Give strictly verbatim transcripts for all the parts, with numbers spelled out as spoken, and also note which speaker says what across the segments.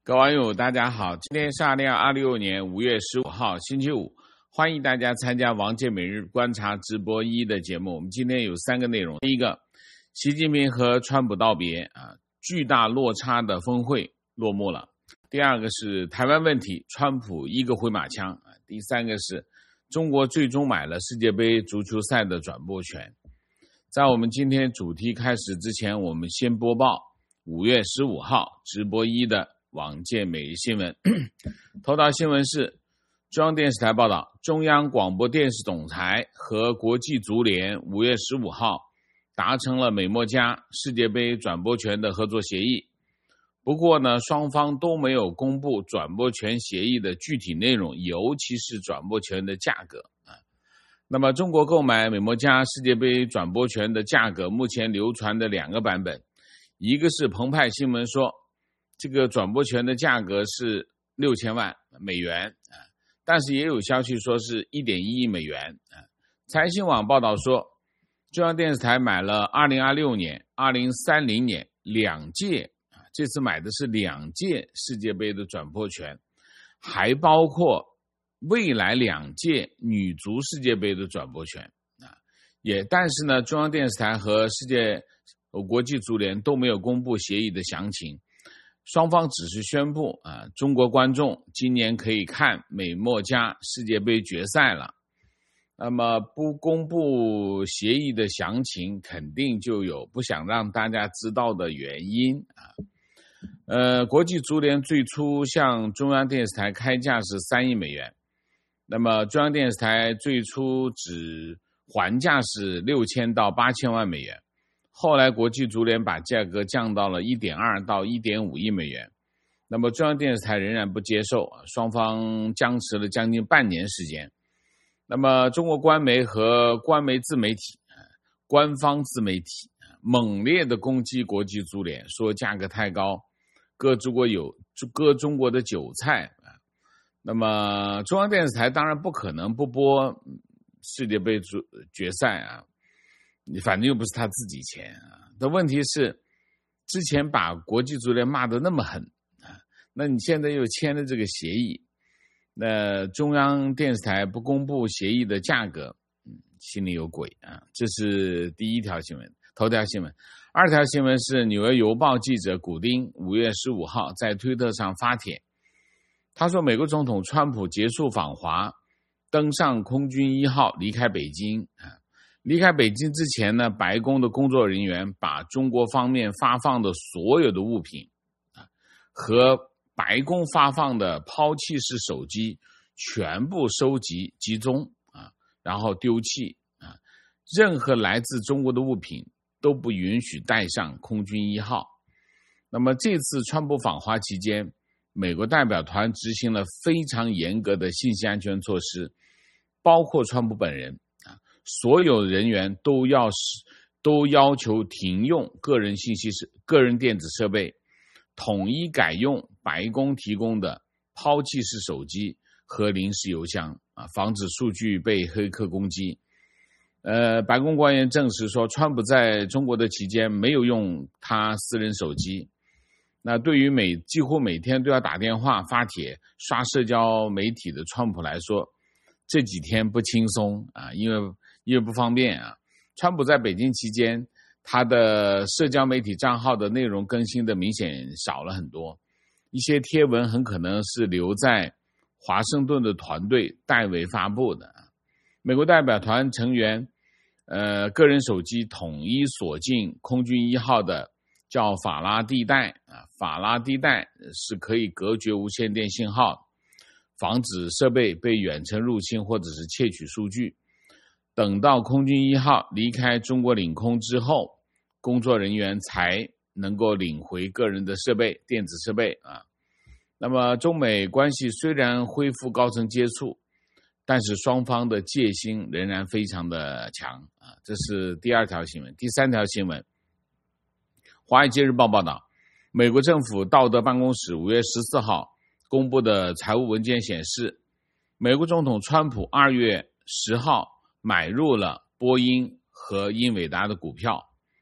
Speaker 1: 各位网友大家好，今天是二零二六年五月十五号星期五，欢迎大家参加王健每日观察直播一的节目。我们今天有三个内容，第一个，习近平和川普道别啊，巨大落差的峰会落幕了。第二个是台湾问题，川普一个回马枪啊。第三个是中国最终买了世界杯足球赛的转播权。在我们今天主题开始之前，我们先播报五月十五号直播一的网健每日新闻。头条新闻是中央电视台报道，中央广播电视总台和国际足联五月十五号达成了美墨加世界杯转播权的合作协议。不过呢，双方都没有公布转播权协议的具体内容，尤其是转播权的价格。那么中国购买美墨加世界杯转播权的价格目前流传的两个版本，一个是澎湃新闻说这个转播权的价格是六千万美元，但是也有消息说是 一点一亿美元。财新网报道说，中央电视台买了二零二六年、二零三零年两届，这次买的是两届世界杯的转播权，还包括未来两届女足世界杯的转播权。也但是呢，中央电视台和世界国际足联都没有公布协议的详情，双方只是宣布啊，中国观众今年可以看美墨加世界杯决赛了。那么不公布协议的详情，肯定就有不想让大家知道的原因啊。呃，国际足联最初向中央电视台开价是三亿美元，那么中央电视台最初只还价是六千到八千万美元。后来国际足联把价格降到了 一点二到一点五亿美元，那么中央电视台仍然不接受，双方僵持了将近半年时间。那么中国官媒和官媒自媒体、官方自媒体猛烈的攻击国际足联，说价格太高，割中国有割中国的韭菜。那么中央电视台当然不可能不播世界杯决赛啊，反正又不是他自己钱啊。的问题是，之前把国际足联骂得那么狠啊，那你现在又签了这个协议，那中央电视台不公布协议的价格，嗯，心里有鬼啊。这是第一条新闻，头条新闻。二条新闻是纽约邮报记者古丁五月十五号在推特上发帖，他说美国总统川普结束访华，登上空军一号离开北京啊。离开北京之前呢，白宫的工作人员把中国方面发放的所有的物品啊和白宫发放的抛弃式手机全部收集集中啊，然后丢弃啊，任何来自中国的物品都不允许带上空军一号。那么这次川普访华期间，美国代表团执行了非常严格的信息安全措施，包括川普本人啊，所有人员都要都要求停用个人信息个人电子设备，统一改用白宫提供的抛弃式手机和临时邮箱啊，防止数据被黑客攻击。呃，白宫官员证实说，川普在中国的期间没有用他私人手机。那对于每几乎每天都要打电话、发帖、刷社交媒体的川普来说，这几天不轻松啊，因为因为不方便啊。川普在北京期间，他的社交媒体账号的内容更新的明显少了很多，一些贴文很可能是留在华盛顿的团队代为发布的。美国代表团成员呃，个人手机统一锁进空军一号的叫法拉第带啊，法拉第带是可以隔绝无线电信号，防止设备被远程入侵或者是窃取数据。等到空军一号离开中国领空之后，工作人员才能够领回个人的设备、电子设备啊。那么中美关系虽然恢复高层接触，但是双方的戒心仍然非常的强啊。这是第二条新闻。第三条新闻，华尔街日报报道，美国政府道德办公室五月十四号公布的财务文件显示，美国总统川普二月十号买入了波音和英伟达的股票，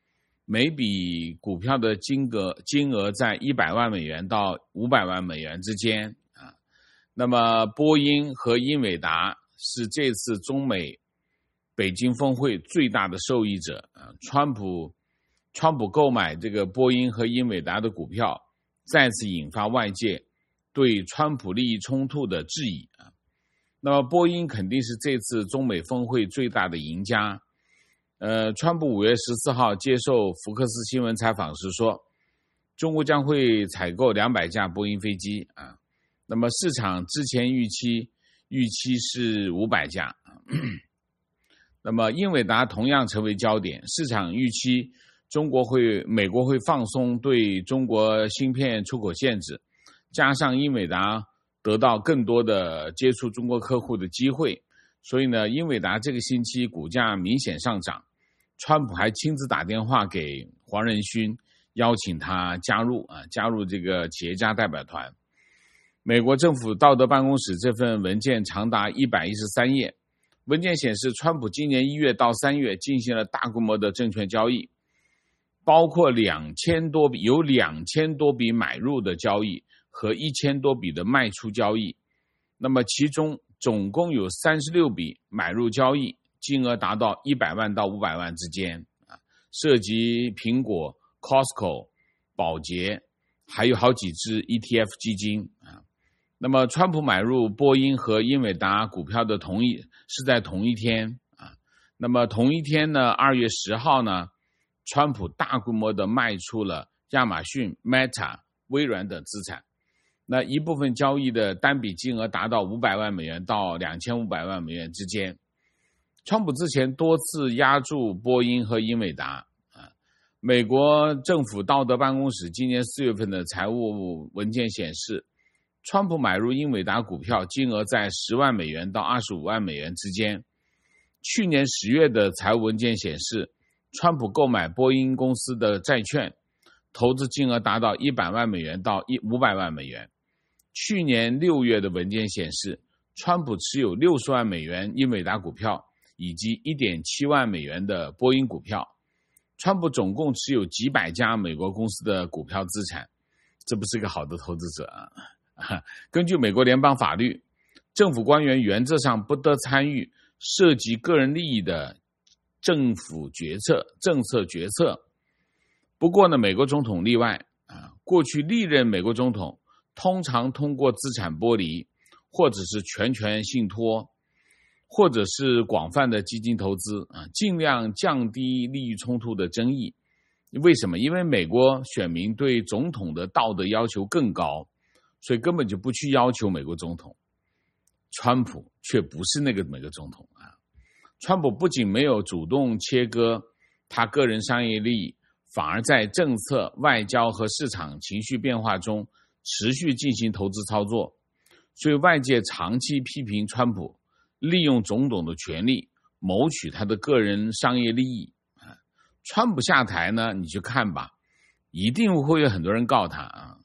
Speaker 1: 每笔股票的金额金额在一百万美元到五百万美元之间啊。那么波音和英伟达是这次中美北京峰会最大的受益者啊。川普川普购买这个波音和英伟达的股票，再次引发外界对川普利益冲突的质疑啊。那么波音肯定是这次中美峰会最大的赢家。呃，川普五月十四号接受福克斯新闻采访时说，中国将会采购两百架波音飞机啊。那么市场之前预期预期是五百架。那么英伟达同样成为焦点，市场预期中国会美国会放松对中国芯片出口限制，加上英伟达得到更多的接触中国客户的机会，所以呢，英伟达这个星期股价明显上涨。川普还亲自打电话给黄仁勋，邀请他加入啊，加入这个企业家代表团。美国政府道德办公室这份文件长达一百一十三页，文件显示，川普今年一月到三月进行了大规模的证券交易，包括两千多笔有两千多笔买入的交易和一千多笔的卖出交易。那么其中总共有三十六笔买入交易，金额达到一百万到五百万之间啊，涉及苹果、Costco、宝洁，还有好几只 E T F 基金啊。那么川普买入波音和英伟达股票的同一是在同一天啊。那么同一天呢，二月十号呢，川普大规模的卖出了亚马逊、Meta、微软等资产。那一部分交易的单笔金额达到五百万美元到两千五百万美元之间。川普之前多次押注波音和英伟达啊。美国政府道德办公室今年四月份的财务文件显示，川普买入英伟达股票金额在十万美元到二十五万美元之间。去年十月的财务文件显示，川普购买波音公司的债券，投资金额达到一百万美元到五百万美元。去年六月的文件显示，川普持有六十万美元英伟达股票以及 一点七万美元的波音股票。川普总共持有几百家美国公司的股票资产，这不是个好的投资者啊。根据美国联邦法律，政府官员原则上不得参与涉及个人利益的政府决策、政策决策。不过呢，美国总统例外啊。过去历任美国总统通常通过资产剥离，或者是全权信托，或者是广泛的基金投资啊，尽量降低利益冲突的争议。为什么？因为美国选民对总统的道德要求更高，所以根本就不去要求美国总统。川普却不是那个美国总统啊。川普不仅没有主动切割他个人商业利益，反而在政策、外交和市场情绪变化中持续进行投资操作。所以外界长期批评川普利用总统的权力谋取他的个人商业利益。川普下台呢，你去看吧，一定会有很多人告他啊。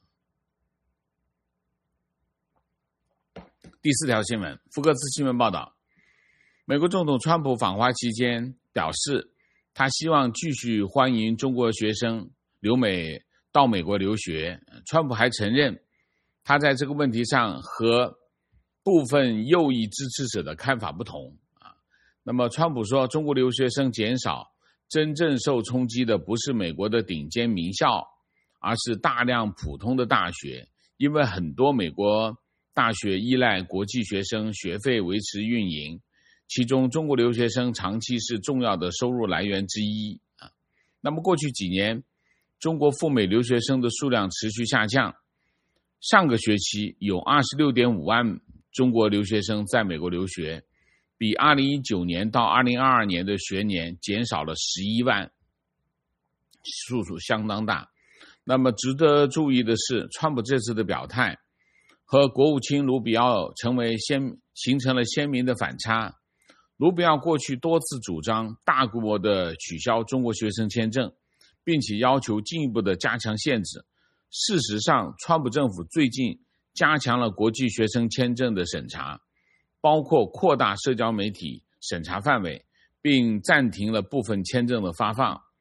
Speaker 1: 第四条新闻，福克斯新闻报道，美国总统川普访华期间表示，他希望继续欢迎中国学生留美到美国留学。川普还承认，他在这个问题上和部分右翼支持者的看法不同啊。那么川普说，中国留学生减少，真正受冲击的不是美国的顶尖名校，而是大量普通的大学，因为很多美国大学依赖国际学生学费维持运营，其中中国留学生长期是重要的收入来源之一啊。那么过去几年，中国赴美留学生的数量持续下降，上个学期有 二十六点五万中国留学生在美国留学，比二零一九年到二零二二年的学年减少了十一万，数数相当大。那么值得注意的是，川普这次的表态和国务卿卢比奥成为鲜形成了鲜明的反差。卢比奥过去多次主张大规模的取消中国学生签证，并且要求进一步的加强限制。事实上，川普政府最近加强了国际学生签证的审查，包括扩大社交媒体审查范围，并暂停了部分签证的发放。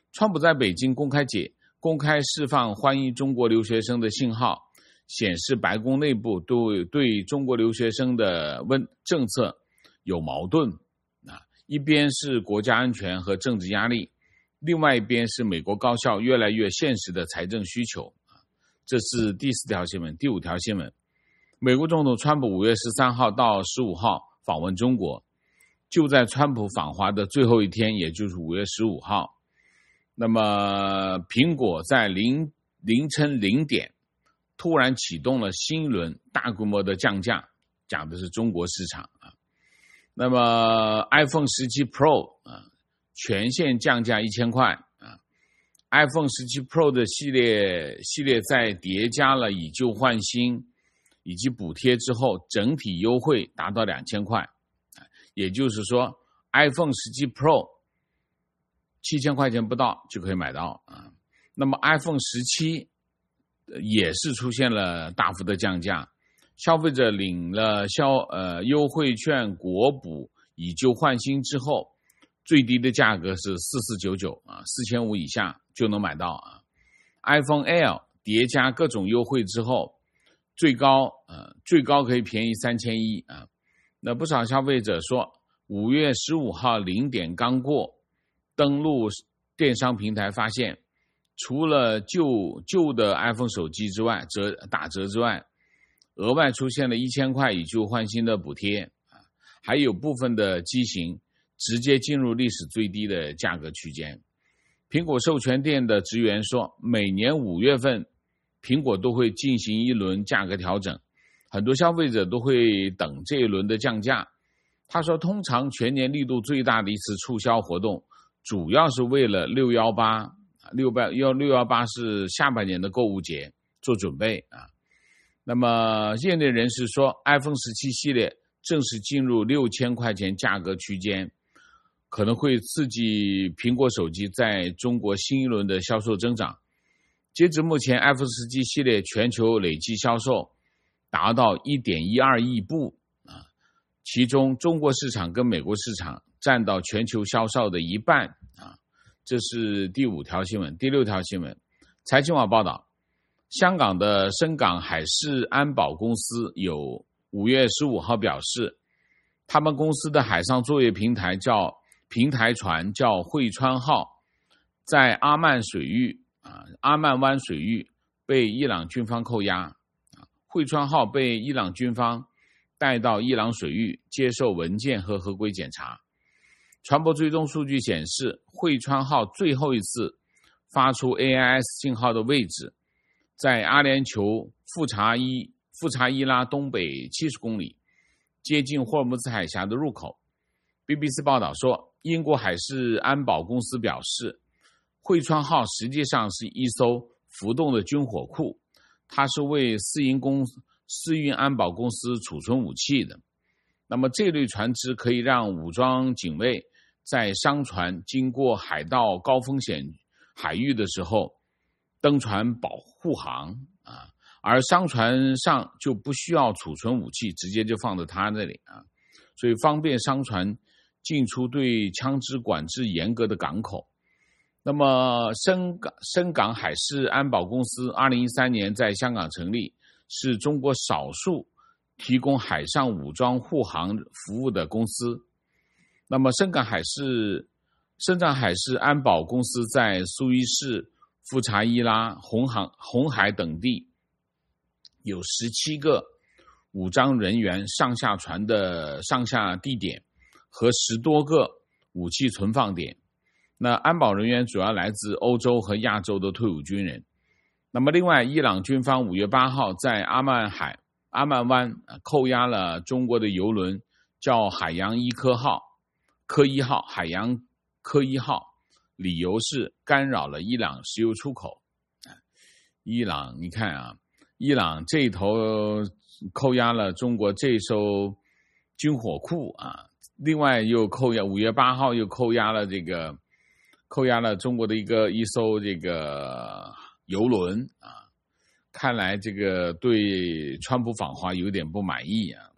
Speaker 1: 川普在北京公开解公开释放欢迎中国留学生的信号，显示白宫内部对对中国留学生的问政策有矛盾啊，一边是国家安全和政治压力，另外一边是美国高校越来越现实的财政需求。这是第四条新闻。第五条新闻，美国总统川普五月十三号到十五号访问中国，就在川普访华的最后一天，也就是五月十五号，那么苹果在凌凌晨零点突然启动了新一轮大规模的降价，讲的是中国市场啊。那么 iPhone 十七 Pro 啊，全线降价一千块啊。iPhone 十七 Pro 的系列系列在叠加了以旧换新以及补贴之后，整体优惠达到两千块，也就是说 iPhone 十七 Pro 七千块钱不到就可以买到啊。那么 iPhone 十七也是出现了大幅的降价，消费者领了消呃优惠券国补以旧换新之后，最低的价格是四四九九啊，四千五以下就能买到啊。iPhone L 叠加各种优惠之后，最高呃最高可以便宜三千一啊。那不少消费者说，五月十五号零点刚过，登录电商平台发现，除了旧旧的 iPhone 手机之外，折打折之外，额外出现了一千块以旧换新的补贴啊，还有部分的机型直接进入历史最低的价格区间。苹果授权店的职员说，每年五月份苹果都会进行一轮价格调整，很多消费者都会等这一轮的降价。他说，通常全年力度最大的一次促销活动，主要是为了六一八，六一八是下半年的购物节做准备啊。那么业内人士说， iPhone 十七系列正式进入六千块钱价格区间，可能会刺激苹果手机在中国新一轮的销售增长。截至目前 iPhone 十七系列全球累计销售达到 一点一二亿部啊，其中中国市场跟美国市场占到全球销售的一半啊。这是第五条新闻。第六条新闻，财经网报道，香港的深港海事安保公司有五月十五号表示，他们公司的海上作业平台叫平台船叫汇川号，在阿曼水域啊阿曼湾水域被伊朗军方扣押。汇川号被伊朗军方带到伊朗水域接受文件和合规检查。船舶追踪数据显示，汇川号最后一次发出 A I S 信号的位置在阿联酋富查伊富查伊拉东北七十公里，接近霍尔木兹海峡的入口。 B B C 报道说，英国海事安保公司表示，汇川号实际上是一艘浮动的军火库，它是为私营公私运安保公司储存武器的。那么这类船只可以让武装警卫在商船经过海盗高风险海域的时候登船保护航啊，而商船上就不需要储存武器，直接就放在它那里啊，所以方便商船进出对枪支管制严格的港口。那么深港深港海事安保公司二零一三年在香港成立，是中国少数提供海上武装护航服务的公司。那么深港海事深港海事安保公司在苏伊士、富查伊拉、红航红海等地有十七个武装人员上下船的上下地点和十多个武器存放点。那安保人员主要来自欧洲和亚洲的退伍军人。那么另外，伊朗军方五月八号在阿曼海阿曼湾扣押了中国的邮轮叫海洋一科号科一号海洋科一号，理由是干扰了伊朗石油出口。伊朗你看啊，伊朗这头扣押了中国这艘军火库啊，另外又扣押五月八号又扣押了这个扣押了中国的一个一艘这个邮轮啊，看来这个对川普访华有点不满意啊。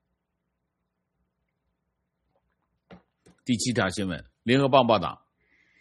Speaker 1: 第七条新闻，联合报报道，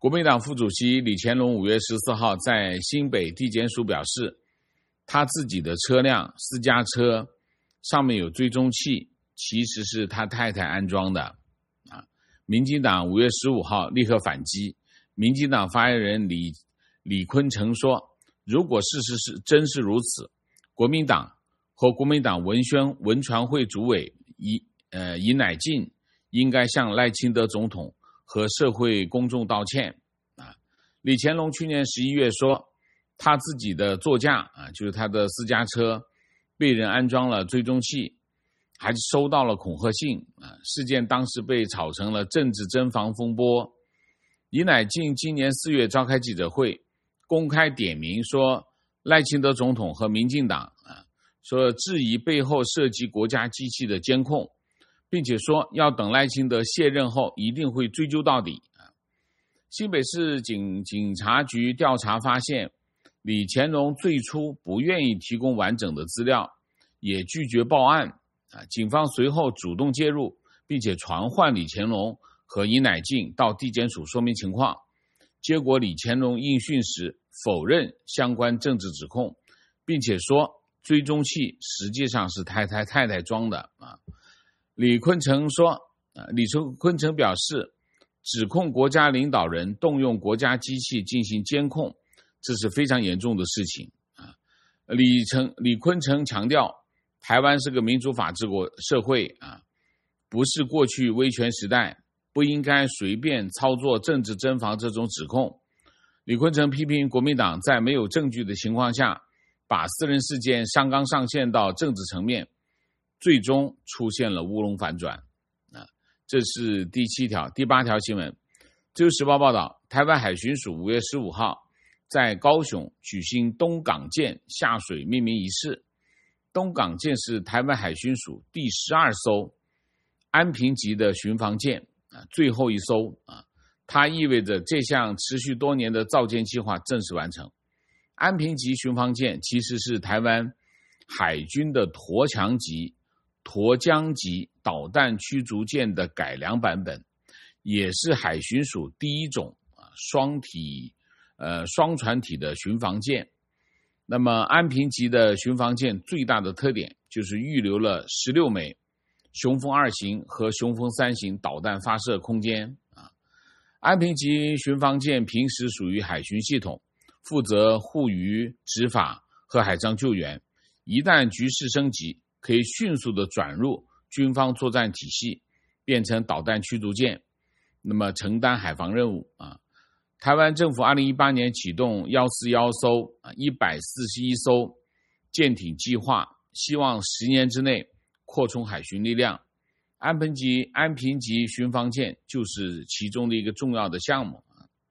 Speaker 1: 国民党副主席李乾龙五月十四号在新北地检署表示，他自己的车辆私家车上面有追踪器，其实是他太太安装的。啊，民进党五月十五号立刻反击，民进党发言人李李坤城说，如果事实是真是如此，国民党和国民党文宣文传会主委尹呃尹乃菁应该向赖清德总统和社会公众道歉。啊，李乾龙去年十一月说，他自己的座驾啊，就是他的私家车被人安装了追踪器，还收到了恐吓信啊。事件当时被炒成了政治侦防风波。尹乃菁今年四月召开记者会，公开点名说赖清德总统和民进党啊，说质疑背后涉及国家机器的监控，并且说要等赖清德卸任后一定会追究到底。新北市警警察局调查发现，李乾龙最初不愿意提供完整的资料，也拒绝报案。啊，警方随后主动介入，并且传唤李乾龙和尹乃菁到地检署说明情况。结果李乾龙应讯时否认相关政治指控，并且说追踪器实际上是太太太太装的。啊，李坤城说，啊，李坤城表示，指控国家领导人动用国家机器进行监控，这是非常严重的事情。啊，李成李坤城强调，台湾是个民主法治国社会啊，不是过去威权时代，不应该随便操作政治侦防这种指控。李坤城批评国民党在没有证据的情况下，把私人事件上纲上线到政治层面，最终出现了乌龙反转。啊，这是第七条。第八条新闻，自由时报报道，台湾海巡署五月十五号在高雄举行东港舰下水命名仪式。东港舰是台湾海巡署第十二艘安平级的巡防舰，啊，最后一艘啊，它意味着这项持续多年的造舰计划正式完成。安平级巡防舰其实是台湾海军的沱江级、沱江级导弹驱逐舰的改良版本，也是海巡署第一种啊双体呃双船体的巡防舰。那么安平级的巡防舰最大的特点就是预留了十六枚雄风二型和雄风三型导弹发射空间。啊，安平级巡防舰平时属于海巡系统，负责护渔、执法和海上救援，一旦局势升级，可以迅速的转入军方作战体系，变成导弹驱逐舰，那么承担海防任务。啊，台湾政府二零一八年启动一四一艘一百四十一艘舰艇计划，希望十年之内扩充海巡力量。安平级安平级巡防舰就是其中的一个重要的项目。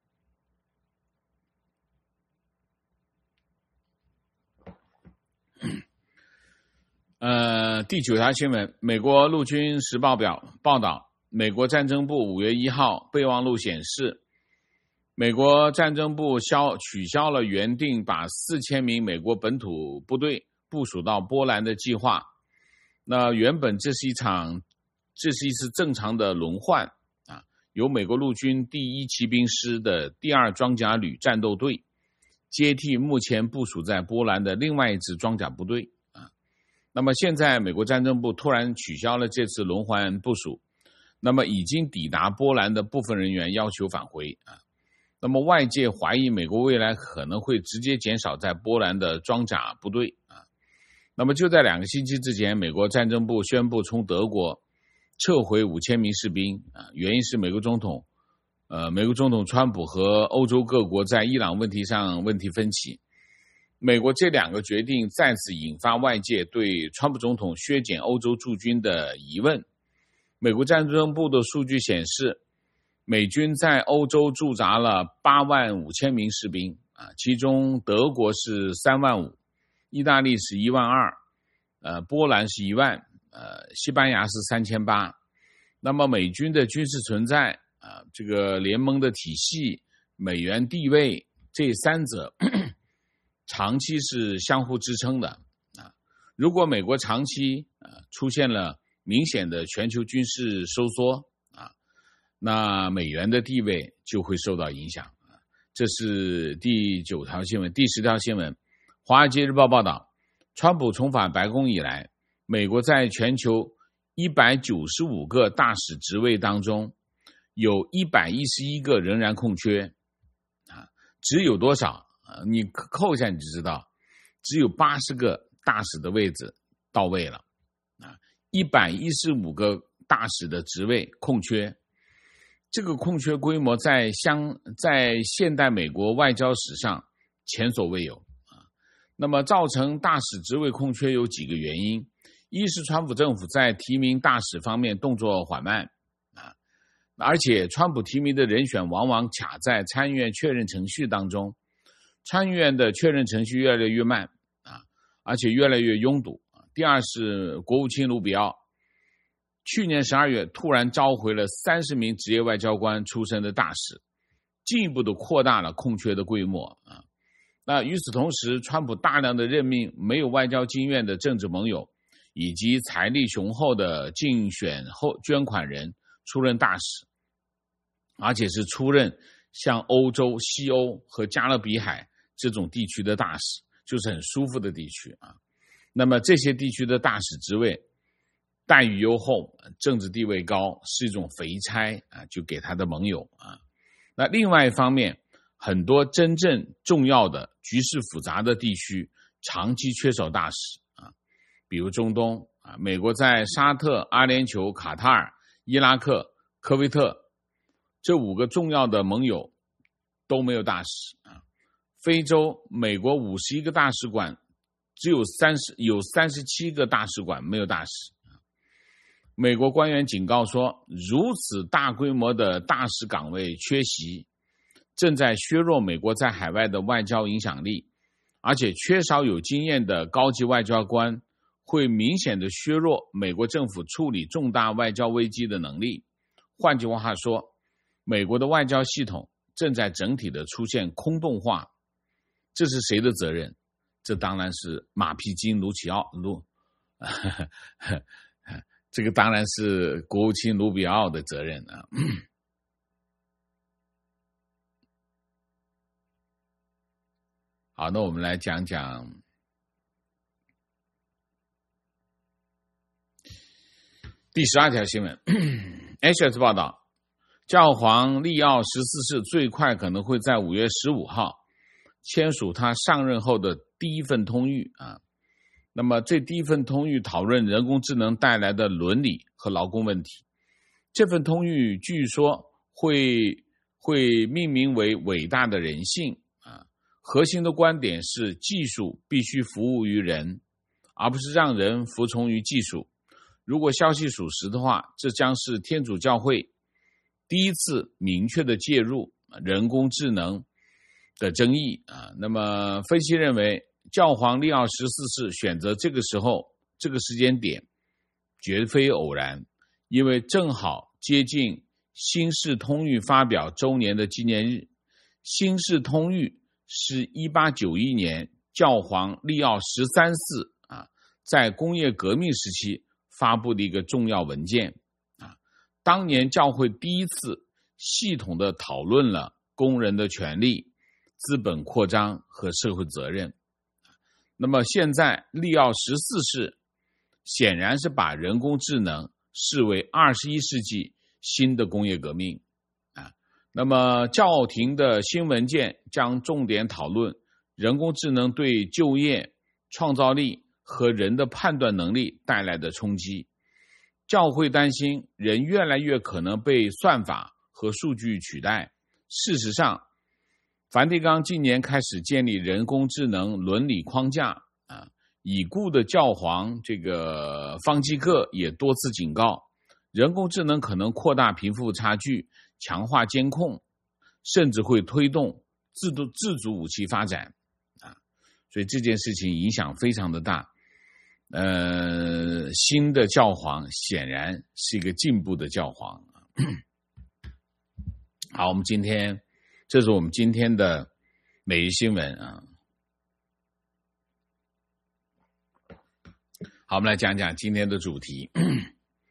Speaker 1: 呃，第九条新闻，美国陆军时报表报道，美国战争部五月一号备忘录显示，美国战争部消取消了原定把四千名美国本土部队部署到波兰的计划。那原本这是一场，这是一次正常的轮换啊，由美国陆军第一骑兵师的第二装甲旅战斗队接替目前部署在波兰的另外一支装甲部队啊。那么现在美国战争部突然取消了这次轮换部署，那么已经抵达波兰的部分人员要求返回啊。那么外界怀疑美国未来可能会直接减少在波兰的装甲部队啊。那么就在两个星期之前，美国战争部宣布从德国撤回五千名士兵啊，原因是美国总统呃美国总统川普和欧洲各国在伊朗问题上问题分歧。美国这两个决定再次引发外界对川普总统削减欧洲驻军的疑问。美国战争部的数据显示，美军在欧洲驻扎了八万五千名士兵啊，其中德国是三万五，意大利是一万二，呃，波兰是一万，呃，西班牙是三千八。那么美军的军事存在啊、呃，这个联盟的体系、美元地位，这三者咳咳长期是相互支撑的啊。如果美国长期呃出现了明显的全球军事收缩啊， 那美元的地位就会受到影响。这是第九条新闻。第十条新闻，华尔街日报报道，川普重返白宫以来，美国在全球一百九十五个大使职位当中，有一百一十一个仍然空缺啊，只有多少啊？你扣一下你就知道，只有八十个大使的位置到位了啊，一百一十五个大使的职位空缺。这个空缺规模在相在现代美国外交史上前所未有啊。那么造成大使职位空缺有几个原因，一是川普政府在提名大使方面动作缓慢啊，而且川普提名的人选往往卡在参议院确认程序当中，参议院的确认程序越来越慢啊，而且越来越拥堵。第二是国务卿卢比奥去年十二月突然召回了三十名职业外交官出身的大使，进一步的扩大了空缺的规模啊。那与此同时，川普大量的任命没有外交经验的政治盟友以及财力雄厚的竞选后捐款人出任大使，而且是出任像欧洲、西欧和加勒比海这种地区的大使，就是很舒服的地区啊。那么这些地区的大使职位待遇优厚，政治地位高，是一种肥差啊，就给他的盟友啊。那另外一方面，很多真正重要的局势复杂的地区长期缺少大使啊，比如中东啊，美国在沙特、阿联酋、卡塔尔、伊拉克、科威特这五个重要的盟友都没有大使啊。非洲，美国五十一个大使馆只有三十有三十七个大使馆没有大使。美国官员警告说，如此大规模的大使岗位缺席，正在削弱美国在海外的外交影响力，而且缺少有经验的高级外交官会明显的削弱美国政府处理重大外交危机的能力。换句话说，美国的外交系统正在整体的出现空洞化。这是谁的责任？这当然是马屁精卢奇奥卢这个当然是国务卿卢比奥的责任啊。好，那我们来讲讲第十二条新闻。H S 报道，教皇利奥十四世最快可能会在五月十五号签署他上任后的第一份通谕啊。那么这第一份通谕讨论人工智能带来的伦理和劳工问题。这份通谕据说会会命名为伟大的人性啊，核心的观点是技术必须服务于人，而不是让人服从于技术。如果消息属实的话，这将是天主教会第一次明确的介入人工智能的争议啊。那么分析认为，教皇利奥十四世选择这个时候这个时间点绝非偶然，因为正好接近新式通谕发表周年的纪念日。新式通谕是一八九一年教皇利奥十三世啊在工业革命时期发布的一个重要文件啊。当年教会第一次系统的讨论了工人的权利、资本扩张和社会责任。那么现在利奥十四世显然是把人工智能视为二十一世纪新的工业革命啊。那么教廷的新文件将重点讨论人工智能对就业、创造力和人的判断能力带来的冲击。教会担心人越来越可能被算法和数据取代。事实上，梵蒂冈近年开始建立人工智能伦理框架啊，已故的教皇这个方济各也多次警告，人工智能可能扩大贫富差距，强化监控，甚至会推动自主自主武器发展啊。所以这件事情影响非常的大。呃，新的教皇显然是一个进步的教皇。好，我们今天这是我们今天的每日新闻啊。好，我们来讲讲今天的主题。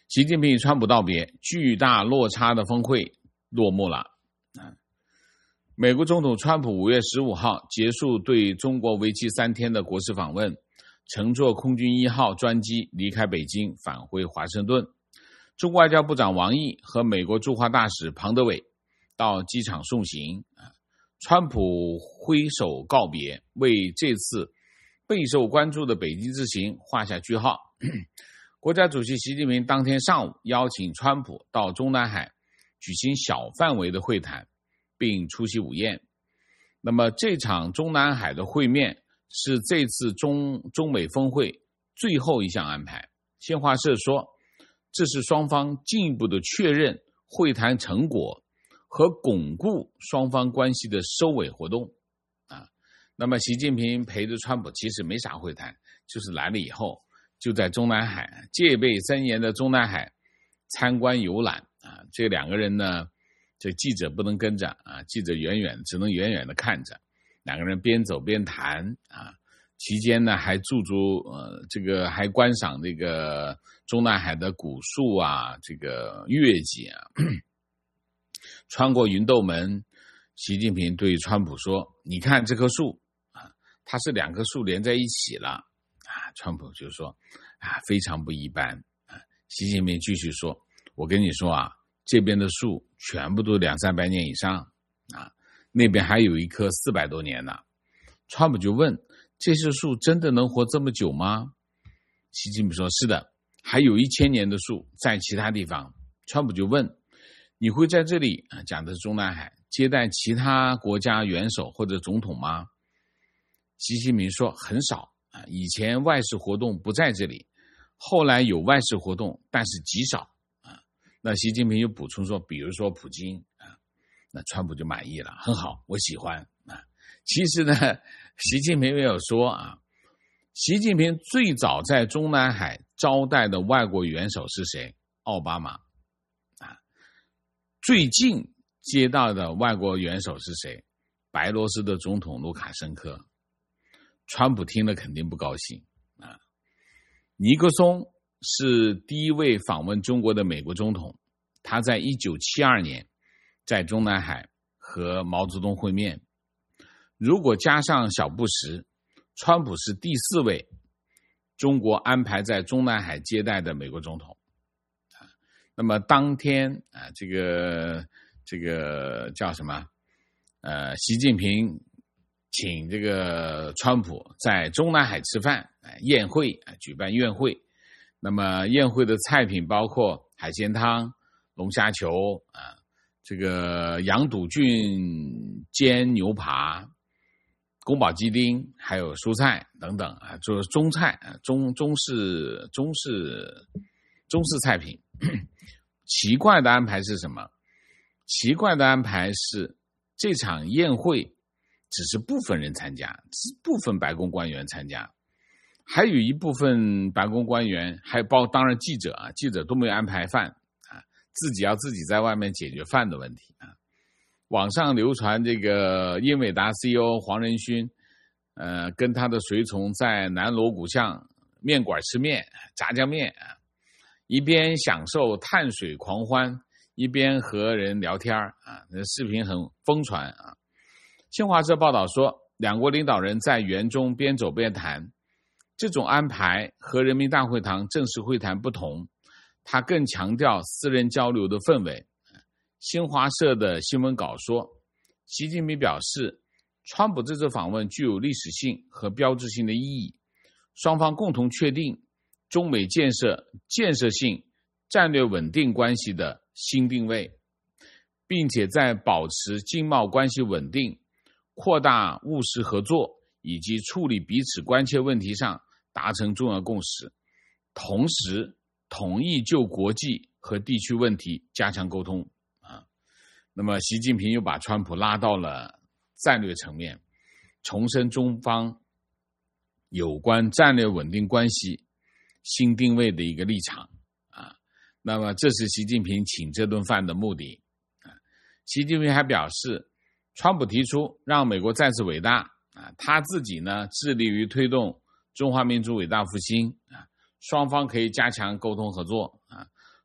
Speaker 1: 习近平与川普道别，巨大落差的峰会落幕了。美国总统川普五月十五号结束对中国为期三天的国事访问，乘坐空军一号专机离开北京，返回华盛顿。中国外交部长王毅和美国驻华大使庞德伟到机场送行，川普挥手告别，为这次备受关注的北京之行画下句号。国家主席习近平当天上午邀请川普到中南海举行小范围的会谈，并出席午宴。那么这场中南海的会面是这次中中美峰会最后一项安排。新华社说，这是双方进一步的确认会谈成果和巩固双方关系的收尾活动啊。那么习近平陪着川普其实没啥会谈，就是来了以后就在中南海戒备森严的中南海参观游览啊。这两个人呢，这记者不能跟着啊，记者远远只能远远的看着，两个人边走边谈啊。期间呢，还驻足呃，这个还观赏这个中南海的古树啊，这个月季啊。穿过云斗门，习近平对川普说：“你看这棵树啊，它是两棵树连在一起了啊。”川普就说：“啊，非常不一般啊。”习近平继续说：“我跟你说啊，这边的树全部都两三百年以上啊，那边还有一棵四百多年呢。”川普就问：“这些树真的能活这么久吗？”习近平说：“是的，还有一千年的树在其他地方。”川普就问：“你会在这里啊，讲的是中南海，接待其他国家元首或者总统吗？”习近平说：“很少啊，以前外事活动不在这里，后来有外事活动，但是极少啊。”那习近平又补充说：“比如说普京啊。”那川普就满意了，很好，我喜欢啊。其实呢，习近平没有说啊，习近平最早在中南海招待的外国元首是谁？奥巴马啊。最近接到的外国元首是谁？白罗斯的总统卢卡申科。川普听了肯定不高兴啊。尼克松是第一位访问中国的美国总统，他在一九七二年在中南海和毛泽东会面。如果加上小布什，川普是第四位中国安排在中南海接待的美国总统。那么当天啊，这个这个叫什么？呃，习近平请这个川普在中南海吃饭，宴会，举办宴会。那么宴会的菜品包括海鲜汤、龙虾球啊，这个羊肚菌煎牛扒、宫保鸡丁，还有蔬菜等等啊，就是中菜啊，中中式中式中式菜品。奇怪的安排是什么？奇怪的安排是这场宴会只是部分人参加，部分白宫官员参加，还有一部分白宫官员，还包当然记者啊，记者都没有安排饭啊，自己要自己在外面解决饭的问题啊。网上流传这个英伟达 C E O 黄仁勋，呃，跟他的随从在南锣鼓巷面馆吃面，炸酱面啊，一边享受碳水狂欢，一边和人聊天啊，那视频很疯传啊。新华社报道说，两国领导人在园中边走边谈，这种安排和人民大会堂正式会谈不同，它更强调私人交流的氛围。新华社的新闻稿说，习近平表示，川普这次访问具有历史性和标志性的意义，双方共同确定中美建设建设性战略稳定关系的新定位，并且在保持经贸关系稳定、扩大务实合作以及处理彼此关切问题上达成重要共识，同时统一就国际和地区问题加强沟通啊。那么习近平又把川普拉到了战略层面，重申中方有关战略稳定关系新定位的一个立场啊。那么这是习近平请这顿饭的目的啊。习近平还表示，川普提出让美国再次伟大啊，他自己呢致力于推动中华民族伟大复兴啊，双方可以加强沟通合作啊。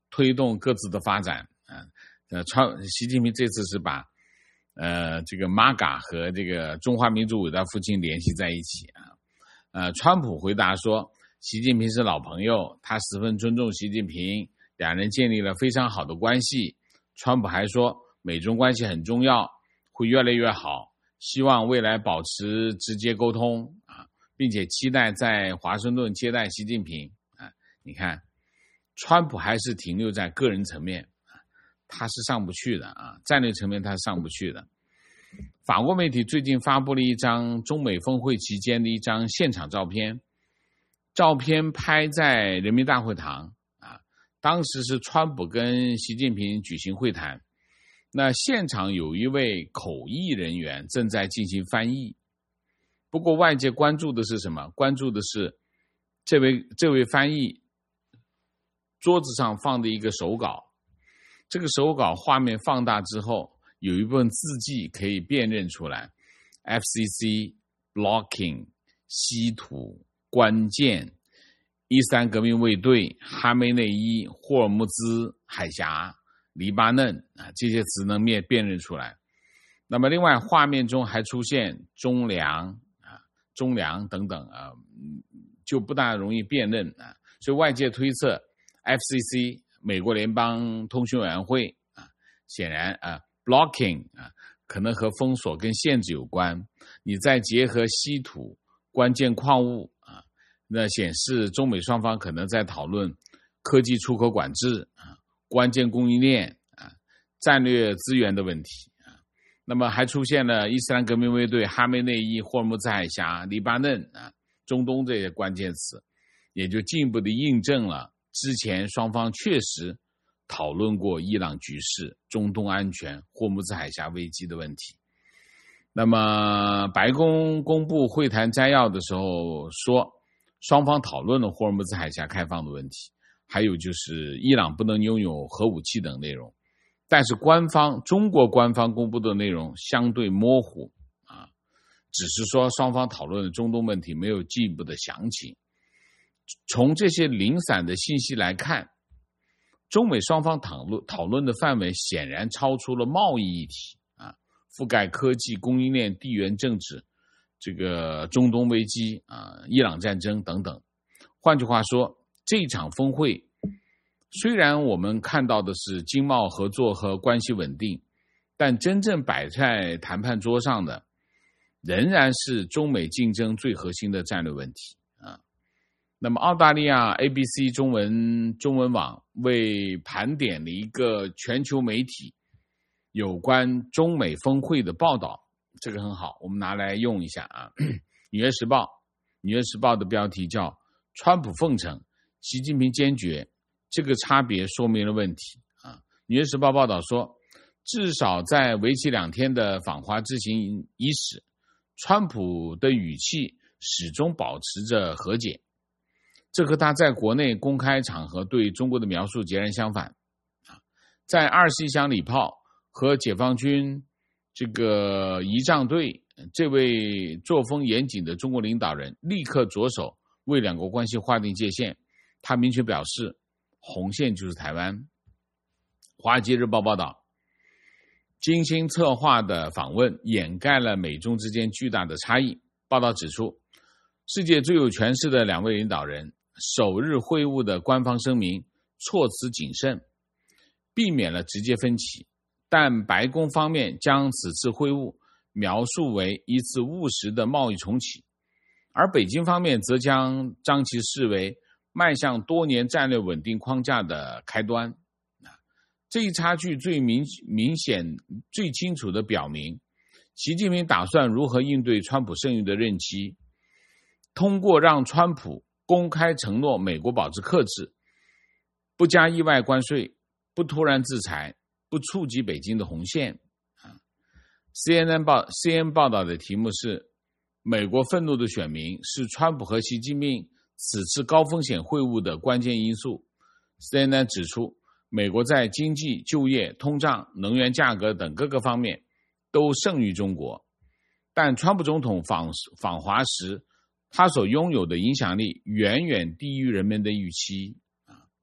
Speaker 1: 推动各自的发展啊。呃，川习近平这次是把呃这个 M A G A 和这个中华民族伟大复兴联系在一起啊。呃，川普回答说，习近平是老朋友，他十分尊重习近平，两人建立了非常好的关系。川普还说，美中关系很重要，会越来越好，希望未来保持直接沟通啊，并且期待在华盛顿接待习近平啊。你看，川普还是停留在个人层面。他是上不去的啊，战略层面他是上不去的。法国媒体最近发布了一张中美峰会期间的一张现场照片，照片拍在人民大会堂啊，当时是川普跟习近平举行会谈，那现场有一位口译人员正在进行翻译。不过外界关注的是什么？关注的是这位这位翻译桌子上放的一个手稿。这个手稿画面放大之后，有一部分字迹可以辨认出来 ：F C C blocking 稀土关键伊斯兰革命卫队哈梅内伊霍尔木兹海峡黎巴嫩啊，这些词能辨辨认出来。那么另外画面中还出现中粮啊、中粮等等啊，就不大容易辨认啊，所以外界推测 F C C。美国联邦通讯委员会啊，显然啊 ，blocking 啊，可能和封锁跟限制有关。你再结合稀土关键矿物啊，那显示中美双方可能在讨论科技出口管制啊、关键供应链啊、战略资源的问题啊。那么还出现了伊斯兰革命卫队哈梅内伊、霍尔木兹海峡、黎巴嫩啊、中东这些关键词，也就进一步的印证了。之前双方确实讨论过伊朗局势、中东安全、霍尔木兹海峡危机的问题。那么白宫公布会谈摘要的时候说，双方讨论了霍尔木兹海峡开放的问题，还有就是伊朗不能拥有核武器等内容。但是官方中国官方公布的内容相对模糊啊，只是说双方讨论的中东问题，没有进一步的详情。从这些零散的信息来看，中美双方讨论讨论的范围显然超出了贸易议题啊，覆盖科技、供应链、地缘政治、这个中东危机啊、伊朗战争等等。换句话说，这场峰会虽然我们看到的是经贸合作和关系稳定，但真正摆在谈判桌上的仍然是中美竞争最核心的战略问题。那么澳大利亚 A B C 中文中文网为盘点了一个全球媒体有关中美峰会的报道，这个很好，我们拿来用一下啊。纽约时报纽约时报的标题叫川普奉承，习近平坚决，这个差别说明了问题啊。纽约时报报道说，至少在为期两天的访华之行伊始，川普的语气始终保持着和解，这和他在国内公开场合对中国的描述截然相反。在二十一响礼炮和解放军这个仪仗队，这位作风严谨的中国领导人立刻着手为两国关系划定界限，他明确表示，红线就是台湾。华尔街日报报道，精心策划的访问掩盖了美中之间巨大的差异。报道指出，世界最有权势的两位领导人首日会晤的官方声明措辞谨慎，避免了直接分歧，但白宫方面将此次会晤描述为一次务实的贸易重启，而北京方面则将将其视为迈向多年战略稳定框架的开端。这一差距最明明显、最清楚地表明，习近平打算如何应对川普剩余的任期，通过让川普公开承诺美国保持克制，不加意外关税，不突然制裁，不触及北京的红线。C N N 报 C N N 报道的题目是美国愤怒的选民是川普和习近平此次高风险会晤的关键因素。C N N 指出，美国在经济、就业、通胀、能源价格等各个方面都胜于中国，但川普总统访访华时，他所拥有的影响力远远低于人们的预期。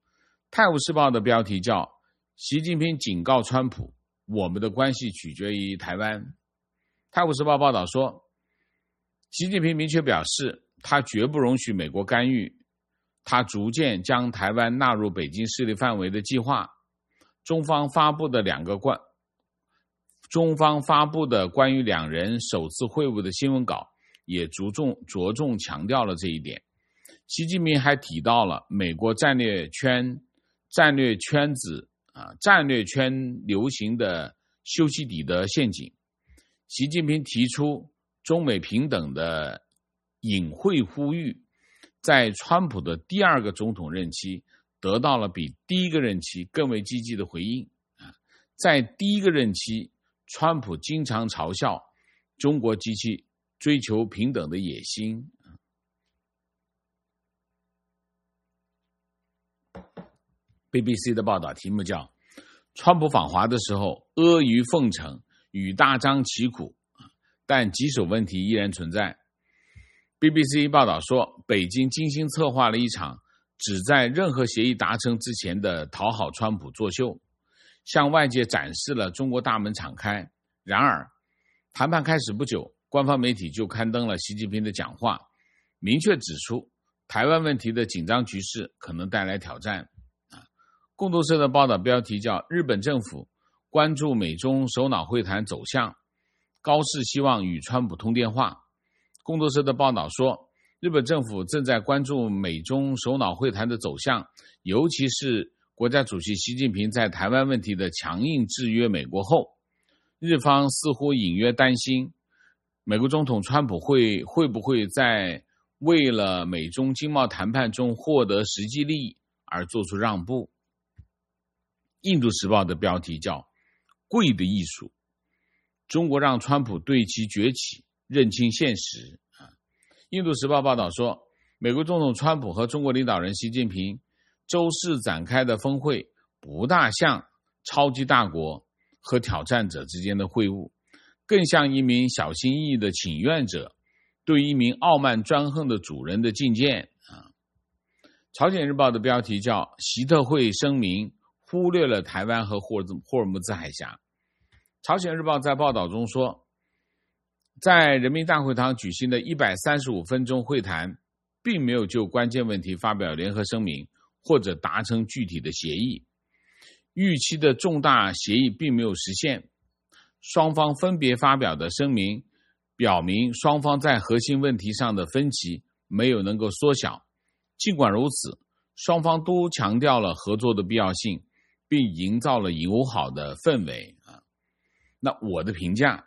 Speaker 1: 泰晤士报的标题叫习近平警告川普，我们的关系取决于台湾。泰晤士报报道说，习近平明确表示，他绝不容许美国干预他逐渐将台湾纳入北京势力范围的计划。中方发布的两个关中方发布的关于两人首次会晤的新闻稿也着重着重强调了这一点。习近平还提到了美国战略圈战略圈子啊战略圈流行的修昔底德陷阱。习近平提出中美平等的隐晦呼吁，在川普的第二个总统任期得到了比第一个任期更为积极的回应。在第一个任期，川普经常嘲笑中国及其追求平等的野心。B B C 的报道题目叫川普访华的时候阿谀奉承，语大张旗鼓，但棘手问题依然存在。B B C 报道说，北京精心策划了一场只在任何协议达成之前的讨好川普作秀，向外界展示了中国大门敞开。然而，谈判开始不久，官方媒体就刊登了习近平的讲话，明确指出台湾问题的紧张局势可能带来挑战。共同社的报道标题叫日本政府关注美中首脑会谈走向，高市希望与川普通电话。共同社的报道说，日本政府正在关注美中首脑会谈的走向，尤其是国家主席习近平在台湾问题的强硬制约美国后，日方似乎隐约担心美国总统川普会会不会在为了美中经贸谈判中获得实际利益而做出让步。印度时报的标题叫贵的艺术，中国让川普对其崛起认清现实。印度时报报道说，美国总统川普和中国领导人习近平周四展开的峰会不大像超级大国和挑战者之间的会晤，更像一名小心翼翼的请愿者对一名傲慢专横的主人的觐见。朝鲜日报的标题叫习特会声明忽略了台湾和霍尔木兹海峡。朝鲜日报在报道中说，在人民大会堂举行的一百三十五分钟会谈并没有就关键问题发表联合声明或者达成具体的协议，预期的重大协议并没有实现。双方分别发表的声明表明双方在核心问题上的分歧没有能够缩小。尽管如此，双方都强调了合作的必要性，并营造了友好的氛围。那我的评价，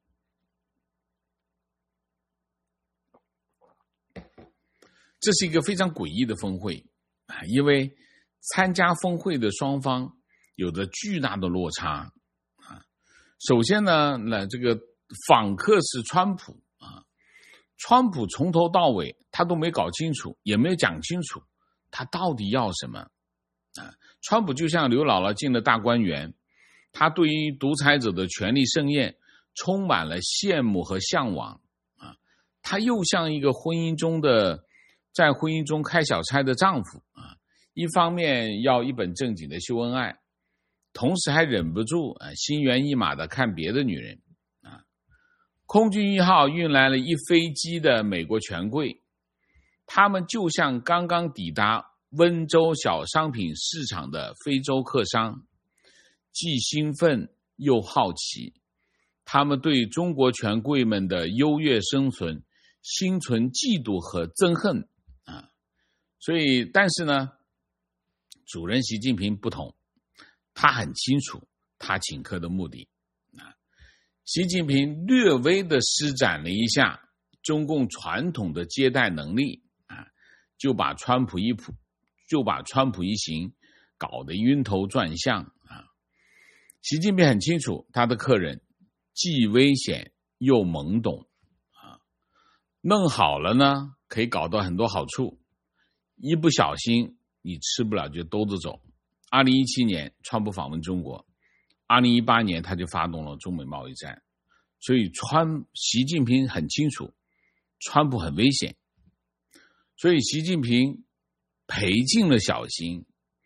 Speaker 1: 这是一个非常诡异的峰会，因为参加峰会的双方有着巨大的落差。首先呢，那这个访客是川普啊，川普从头到尾他都没搞清楚，也没有讲清楚他到底要什么啊。川普就像刘姥姥进了大观园，他对于独裁者的权力盛宴充满了羡慕和向往啊。他又像一个婚姻中的在婚姻中开小差的丈夫啊，一方面要一本正经的秀恩爱，同时还忍不住啊心猿意马的看别的女人啊。空军一号运来了一飞机的美国权贵，他们就像刚刚抵达温州小商品市场的非洲客商，既兴奋又好奇，他们对中国权贵们的优越生存心存嫉妒和憎恨啊。所以但是呢，主人习近平不同，他很清楚他请客的目的啊。习近平略微的施展了一下中共传统的接待能力啊，就把川普一普就把川普一行搞得晕头转向啊。习近平很清楚他的客人既危险又懵懂啊，弄好了呢可以搞到很多好处，一不小心你吃不了就兜着走。二零一七年川普访问中国，二零一八年他就发动了中美贸易战，所以川习近平很清楚川普很危险，所以习近平赔尽了小心，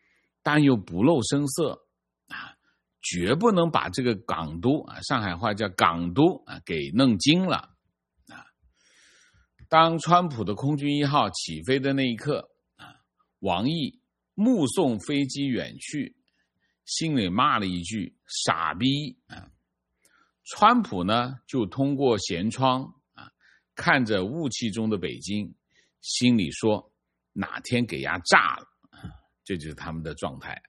Speaker 1: 但又不露声色啊，绝不能把这个港督啊，上海话叫港督啊，给弄惊了啊。当川普的空军一号起飞的那一刻啊，王毅目送飞机远去，心里骂了一句傻逼啊。川普呢就通过舷窗啊，看着雾气中的北京，心里说哪天给丫炸了。这就是他们的状态。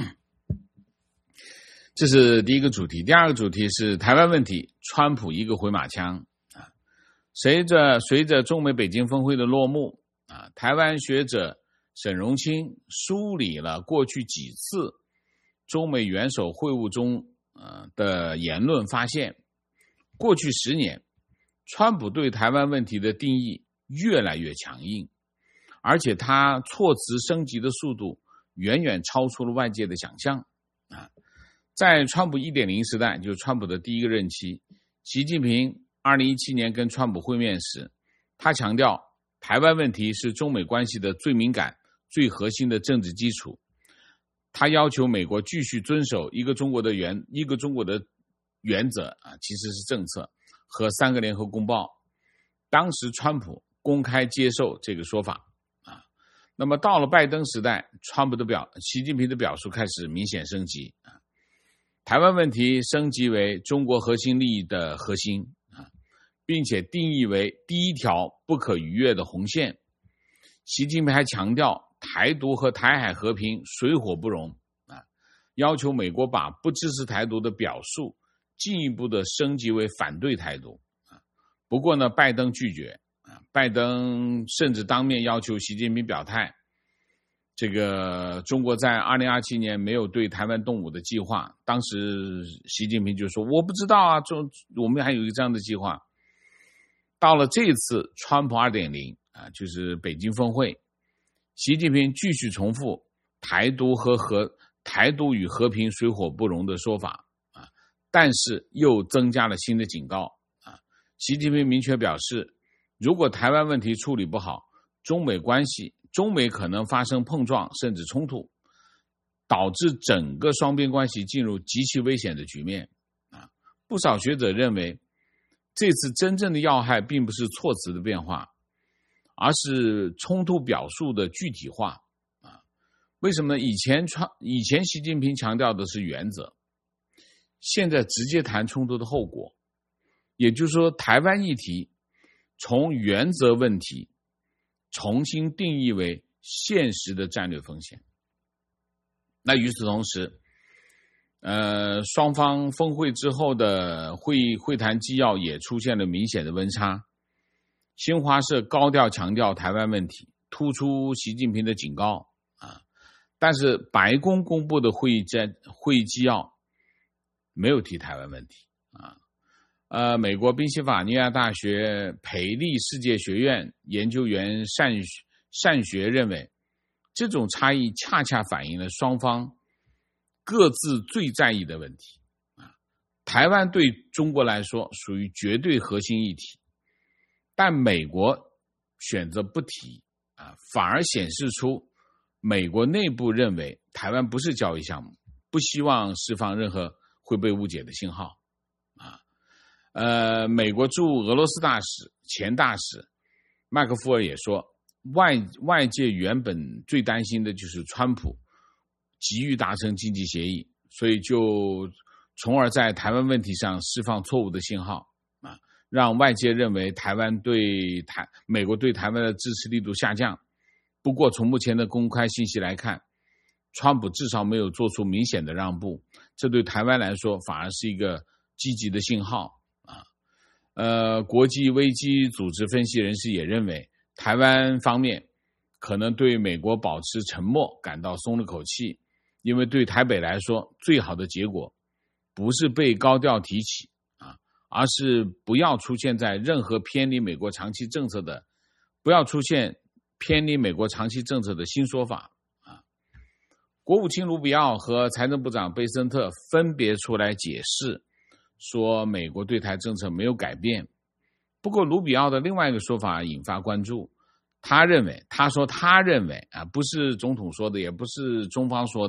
Speaker 1: 这是第一个主题。第二个主题是台湾问题，川普一个回马枪啊。随着随着中美北京峰会的落幕啊，台湾学者沈荣清梳理了过去几次中美元首会晤中呃的言论，发现过去十年川普对台湾问题的定义越来越强硬，而且他措辞升级的速度远远超出了外界的想象啊！在川普 一点零 时代，就是川普的第一个任期，习近平二零一七年跟川普会面时，他强调台湾问题是中美关系的最敏感、最核心的政治基础。他要求美国继续遵守一个中国的原一个中国的原则啊，其实是政策和三个联合公报。当时川普公开接受这个说法。那么到了拜登时代，川普的表习近平的表述开始明显升级啊，台湾问题升级为中国核心利益的核心啊，并且定义为第一条不可逾越的红线。习近平还强调台独和台海和平水火不容啊，要求美国把不支持台独的表述进一步的升级为反对台独啊。不过呢，拜登拒绝。拜登甚至当面要求习近平表态，这个中国在二零二七年没有对台湾动武的计划。当时习近平就说我不知道啊，中我们还有一个这样的计划。到了这次川普 二点零 啊，就是北京峰会，习近平继续重复台独和和台独与和平水火不容的说法啊，但是又增加了新的警告啊。习近平明确表示，如果台湾问题处理不好，中美关系中美可能发生碰撞甚至冲突，导致整个双边关系进入极其危险的局面啊！不少学者认为，这次真正的要害并不是措辞的变化，而是冲突表述的具体化啊！为什么呢？以前川以前习近平强调的是原则，现在直接谈冲突的后果，也就是说，台湾议题从原则问题重新定义为现实的战略风险。那与此同时，呃，双方峰会之后的会议会谈纪要也出现了明显的温差。新华社高调强调台湾问题，突出习近平的警告啊，但是白宫公布的会议纪会议纪要没有提台湾问题啊。呃，美国宾夕法尼亚大学培利世界学院研究员单单学认为，这种差异恰恰反映了双方各自最在意的问题啊。台湾对中国来说属于绝对核心议题，但美国选择不提啊，反而显示出美国内部认为台湾不是交易项目，不希望释放任何会被误解的信号啊。呃，美国驻俄罗斯大使前大使麦克夫尔也说，外外界原本最担心的就是川普急于达成经济协议，所以就从而在台湾问题上释放错误的信号啊，让外界认为台湾对台美国对台湾的支持力度下降。不过从目前的公开信息来看，川普至少没有做出明显的让步，这对台湾来说反而是一个积极的信号啊。呃，国际危机组织分析人士也认为，台湾方面可能对美国保持沉默感到松了口气，因为对台北来说，最好的结果不是被高调提起啊，而是不要出现在任何偏离美国长期政策的，不要出现偏离美国长期政策的新说法啊。国务卿卢比奥和财政部长贝森特分别出来解释，说美国对台政策没有改变。不过卢比奥的另外一个说法引发关注，他认为他说他认为啊，不是总统说的，也不是中方说的，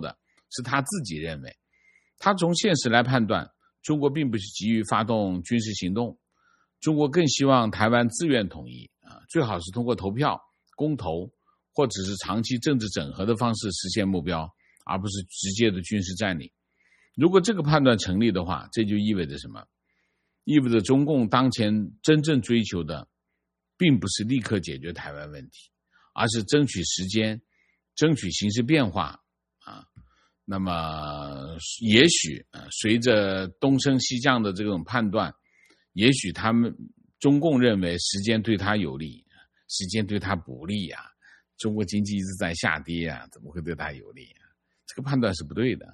Speaker 1: 是他自己认为。他从现实来判断，中国并不是急于发动军事行动，中国更希望台湾自愿统一啊，最好是通过投票、公投或者是长期政治整合的方式实现目标，而不是直接的军事占领。如果这个判断成立的话，这就意味着什么？意味着中共当前真正追求的并不是立刻解决台湾问题，而是争取时间，争取形势变化啊。那么也许啊，随着东升西降的这种判断，也许他们中共认为时间对他有利，时间对他不利啊。中国经济一直在下跌啊，怎么会对他有利啊？这个判断是不对的。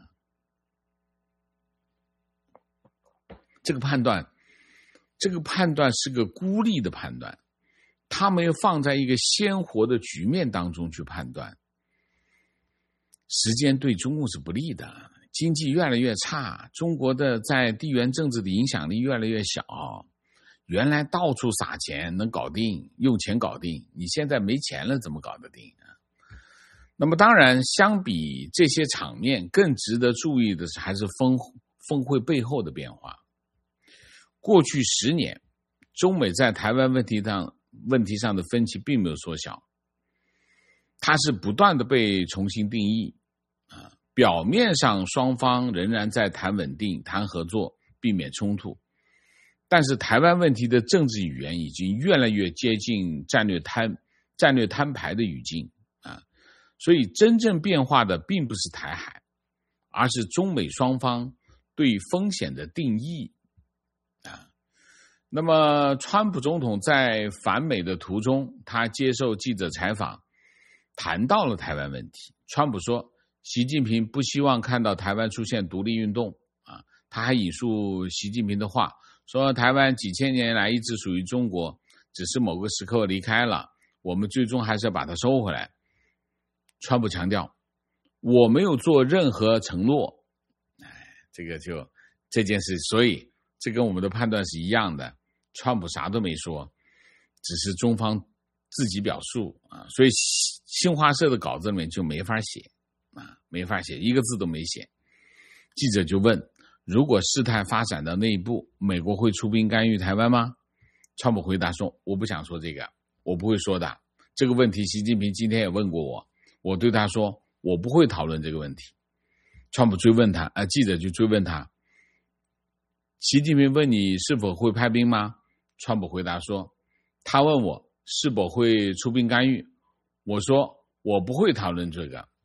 Speaker 1: 这个判断这个判断是个孤立的判断，他没有放在一个鲜活的局面当中去判断。时间对中共是不利的，经济越来越差，中国的在地缘政治的影响力越来越小，原来到处撒钱能搞定，用钱搞定，你现在没钱了怎么搞得定啊？那么当然，相比这些场面，更值得注意的是还是峰峰会背后的变化。过去十年，中美在台湾问题上问题上的分歧并没有缩小，它是不断的被重新定义啊。表面上双方仍然在谈稳定、谈合作，避免冲突，但是台湾问题的政治语言已经越来越接近战略摊战略摊牌的语境啊。所以真正变化的并不是台海，而是中美双方对风险的定义。那么川普总统在访美的途中，他接受记者采访，谈到了台湾问题。川普说，习近平不希望看到台湾出现独立运动啊。他还引述习近平的话，说台湾几千年来一直属于中国，只是某个时刻离开了，我们最终还是要把它收回来。川普强调，我没有做任何承诺。哎，这个就这件事，所以这跟我们的判断是一样的。川普啥都没说，只是中方自己表述啊，所以新华社的稿子里面就没法写啊，没法写，一个字都没写。记者就问，如果事态发展到那一步，美国会出兵干预台湾吗？川普回答说，我不想说这个，我不会说的。这个问题习近平今天也问过我，我对他说，我不会讨论这个问题。川普追问他，啊，记者就追问他，习近平问你是否会派兵吗？川普回答说，他问我是否会出兵干预，我说我不会讨论这个。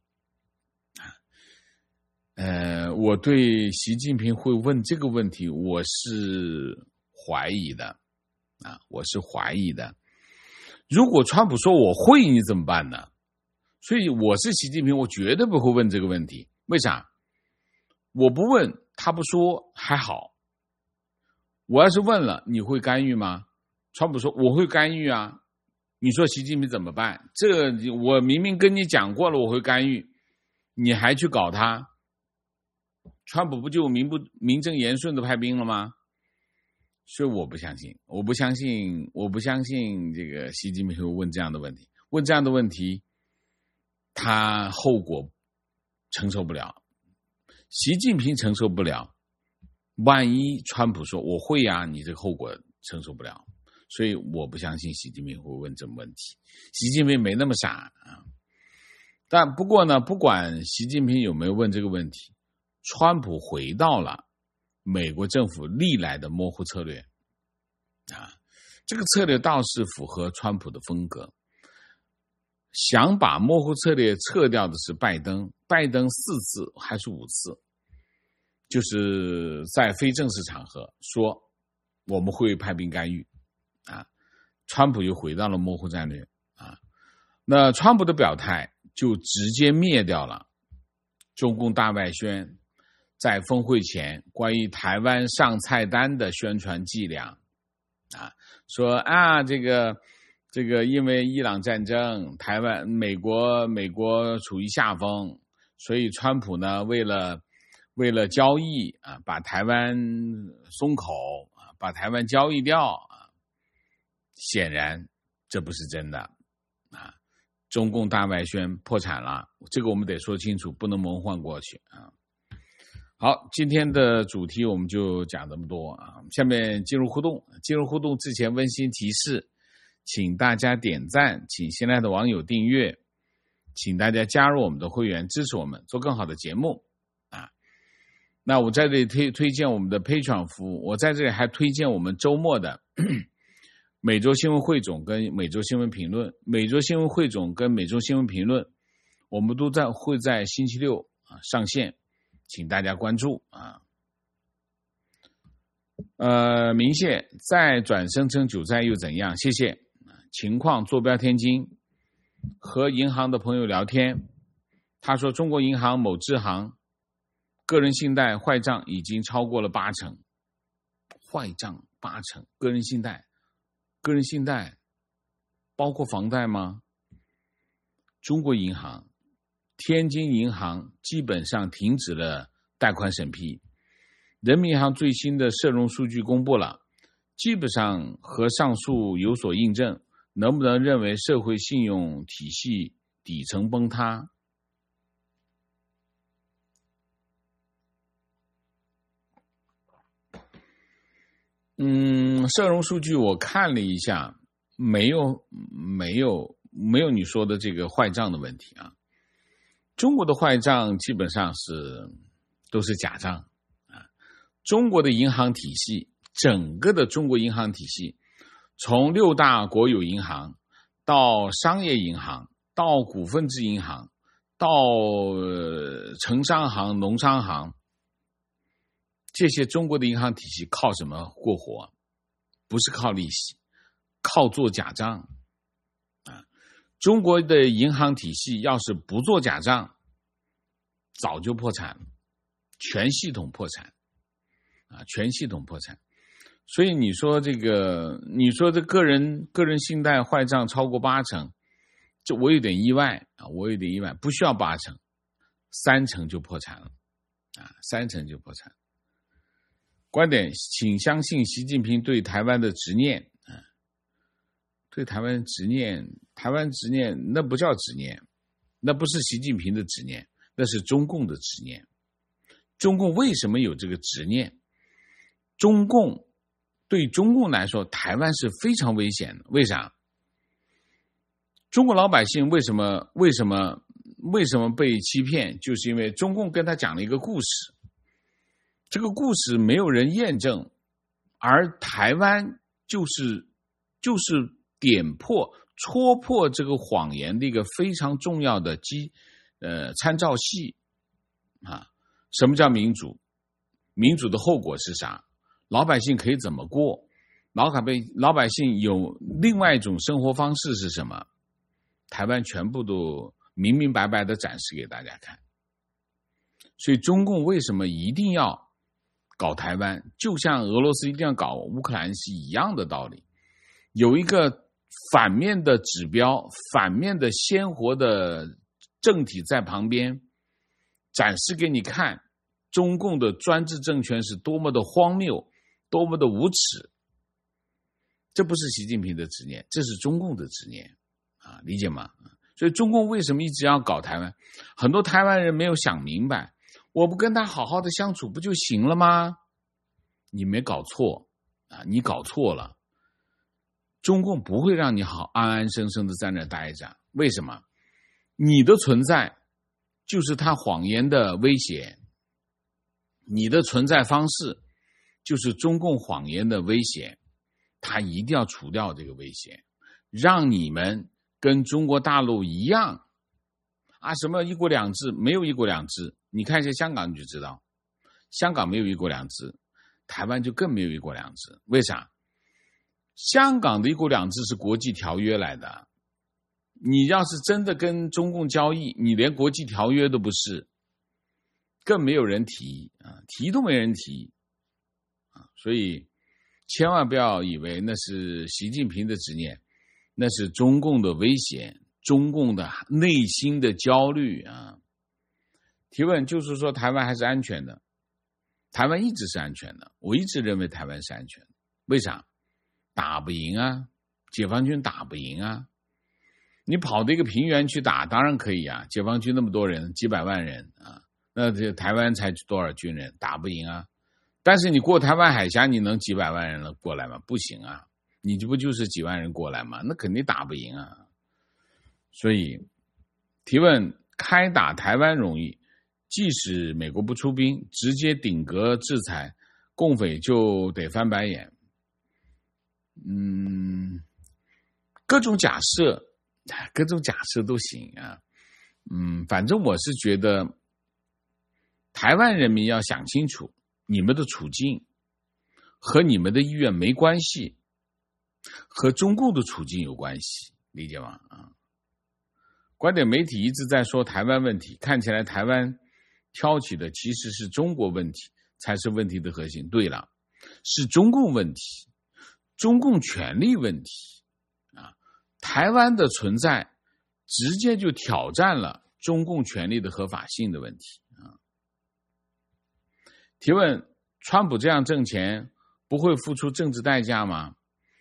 Speaker 1: 呃，我对习近平会问这个问题，我是怀疑的啊，我是怀疑的。如果川普说我会，你怎么办呢？所以我是习近平，我绝对不会问这个问题。为啥？我不问，他不说还好。我要是问了，你会干预吗？川普说我会干预啊。你说习近平怎么办？这个我明明跟你讲过了，我会干预，你还去搞他，川普不就名不名正言顺的派兵了吗？所以我不相信，我不相信，我不相信这个习近平会问这样的问题，问这样的问题，他后果承受不了，习近平承受不了。万一川普说我会呀、啊，你这个后果承受不了，所以我不相信习近平会问这么问题。习近平没那么傻啊。但不过呢，不管习近平有没有问这个问题，川普回到了美国政府历来的模糊策略啊，这个策略倒是符合川普的风格。想把模糊策略撤掉的是拜登，拜登四次还是五次。就是在非正式场合说我们会派兵干预啊，川普又回到了模糊战略啊。那川普的表态就直接灭掉了中共大外宣在峰会前关于台湾上菜单的宣传伎俩啊，说啊这个这个因为伊朗战争，台湾美国美国处于下风，所以川普呢为了为了交易啊，把台湾松口啊，把台湾交易掉啊，显然这不是真的啊。 中共大外宣破产了，这个我们得说清楚，不能蒙混过去啊。好，今天的主题我们就讲这么多啊。下面进入互动，进入互动之前温馨提示，请大家点赞，请新来的网友订阅，请大家加入我们的会员，支持我们做更好的节目啊。那我在这里推推荐我们的 Patreon 服务，我在这里还推荐我们周末的每周新闻汇总跟每周新闻评论，每周新闻汇总跟每周新闻评论，我们都在会在星期六啊上线，请大家关注啊。呃，明谢再转生成韭菜又怎样？谢谢。情况坐标天津，和银行的朋友聊天，他说中国银行某支行个人信贷坏账已经超过了八成，坏账八成，个人信贷。个人信贷包括房贷吗？中国银行、天津银行基本上停止了贷款审批。人民银行最新的社融数据公布了，基本上和上述有所印证。能不能认为社会信用体系底层崩塌？嗯，社融数据我看了一下，没有没有没有你说的这个坏账的问题啊。中国的坏账基本上是都是假账啊。中国的银行体系，整个的中国银行体系，从六大国有银行到商业银行，到股份制银行，到城商行、农商行，这些中国的银行体系靠什么过活？不是靠利息，靠做假账啊！中国的银行体系要是不做假账，早就破产了，全系统破产啊，全系统破产。所以你说这个，你说这个人个人信贷坏账超过八成，这我有点意外啊，我有点意外，不需要八成，三成就破产了啊，三成就破产。观点，请相信习近平对台湾的执念啊，对台湾执念，台湾执念那不叫执念，那不是习近平的执念，那是中共的执念。中共为什么有这个执念？中共对中共来说，台湾是非常危险的。为啥？中国老百姓为什么为什么为什么被欺骗？就是因为中共跟他讲了一个故事，这个故事没有人验证，而台湾就是就是点破、戳破这个谎言的一个非常重要的基呃参照系啊。什么叫民主？民主的后果是啥？老百姓可以怎么过？老百姓老百姓有另外一种生活方式是什么？台湾全部都明明白白的展示给大家看。所以中共为什么一定要搞台湾？就像俄罗斯一定要搞乌克兰是一样的道理。有一个反面的指标，反面的鲜活的政体在旁边展示给你看，中共的专制政权是多么的荒谬，多么的无耻。这不是习近平的执念，这是中共的执念啊，理解吗？所以中共为什么一直要搞台湾？很多台湾人没有想明白，我不跟他好好的相处不就行了吗？你没搞错啊，你搞错了。中共不会让你好安安生生的在那待着。为什么？你的存在就是他谎言的威胁，你的存在方式就是中共谎言的威胁，他一定要除掉这个威胁，让你们跟中国大陆一样啊，什么一国两制？没有一国两制，你看一下香港你就知道，香港没有一国两制，台湾就更没有一国两制。为啥？香港的一国两制是国际条约来的，你要是真的跟中共交易，你连国际条约都不是，更没有人提啊，提都没人提啊，所以千万不要以为那是习近平的执念，那是中共的威胁，中共的内心的焦虑啊。提问就是说台湾还是安全的，台湾一直是安全的，我一直认为台湾是安全的。为啥？打不赢啊，解放军打不赢啊。 你跑到一个平原去打，当然可以啊，解放军那么多人，几百万人啊，那这台湾才多少军人，打不赢啊。但是你过台湾海峡，你能几百万人了过来吗？不行啊，你这不就是几万人过来吗？那肯定打不赢啊。所以提问，开打台湾容易，即使美国不出兵，直接顶格制裁，共匪就得翻白眼。嗯，各种假设，各种假设都行啊。嗯，反正我是觉得，台湾人民要想清楚，你们的处境和你们的意愿没关系，和中共的处境有关系，理解吗？啊，观点媒体一直在说台湾问题，看起来台湾挑起的其实是中国问题，才是问题的核心。对了，是中共问题。中共权力问题啊，台湾的存在直接就挑战了中共权力的合法性的问题啊。提问：川普这样挣钱不会付出政治代价吗？